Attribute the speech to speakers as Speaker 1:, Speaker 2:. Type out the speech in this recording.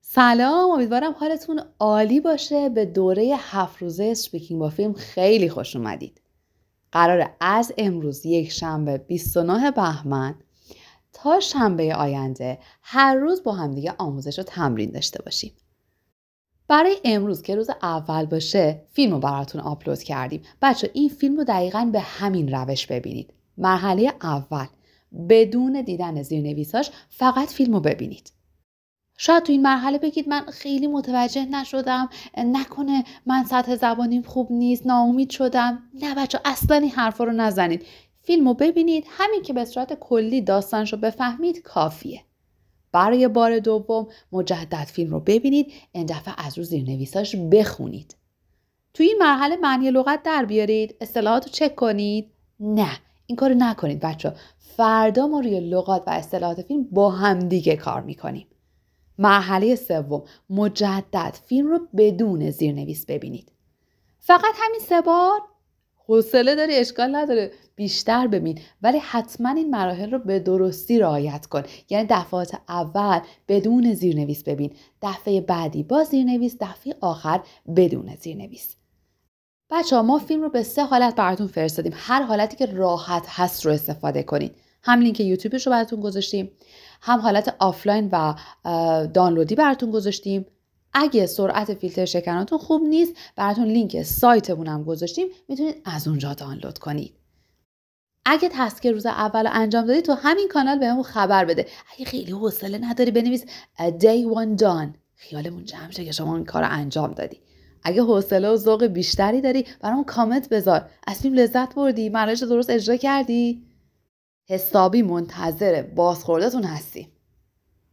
Speaker 1: سلام، امیدوارم حالتون عالی باشه. به دوره 7 روزه اسپیکینگ با فیلم خیلی خوش اومدید. قراره از امروز یک شنبه 29 بهمن تا شنبه آینده هر روز با همدیگه آموزش و تمرین داشته باشیم. برای امروز که روز اول باشه فیلم رو براتون آپلود کردیم. بچه این فیلم رو دقیقاً به همین روش ببینید. مرحله اول، بدون دیدن زیرنویساش فقط فیلم رو ببینید. شاید تو این مرحله بگید من خیلی متوجه نشدم، نکنه من سطح زبانیم خوب نیست، ناامید شدم. نه بچه، اصلا این حرفا رو نزنید. فیلمو ببینید، همین که به صورت کلی داستانشو بفهمید کافیه. برای بار دوم مجدد فیلم رو ببینید، این دفعه از رو زیرنویساش بخونید. تو این مرحله معنی لغت در بیارید، اصطلاحات رو چک کنید. نه، این کارو نکنید بچه. فردا ما روی لغات و اصطلاحات فیلم با همدیگه کار میکنیم. مرحله سوم، مجدد فیلم رو بدون زیرنویس ببینید. فقط همین 3 بار؟ حوصله داری، اشکال نداره، بیشتر ببین، ولی حتما این مراحل رو به درستی رعایت کن. یعنی دفعات اول بدون زیرنویس ببین، دفعه بعدی با زیرنویس، دفعه آخر بدون زیرنویس. بچه‌ها ما فیلم رو به 3 حالت براتون فرستادیم. هر حالتی که راحت هست رو استفاده کنید. هم لینک یوتیوبش رو براتون گذاشتیم، هم حالت آفلاین و دانلودی براتون گذاشتیم. اگه سرعت فیلتر شکناتون خوب نیست، براتون لینک سایتمون هم گذاشتیم، میتونید از اونجا دانلود کنید. اگه تسک روز اول انجام دادی تو همین کانال بهمون خبر بده. اگه خیلی حوصله نداری بنویس day one done، خیالمون جمع شه که شما این کار رو انجام دادی. اگه حوصله و ذوق بیشتری داری برامون کامنت بذار. از فیلم لذت بردی؟ مراحلش درست اجرا کردی؟ حسابی منتظر بازخوردتون هستیم.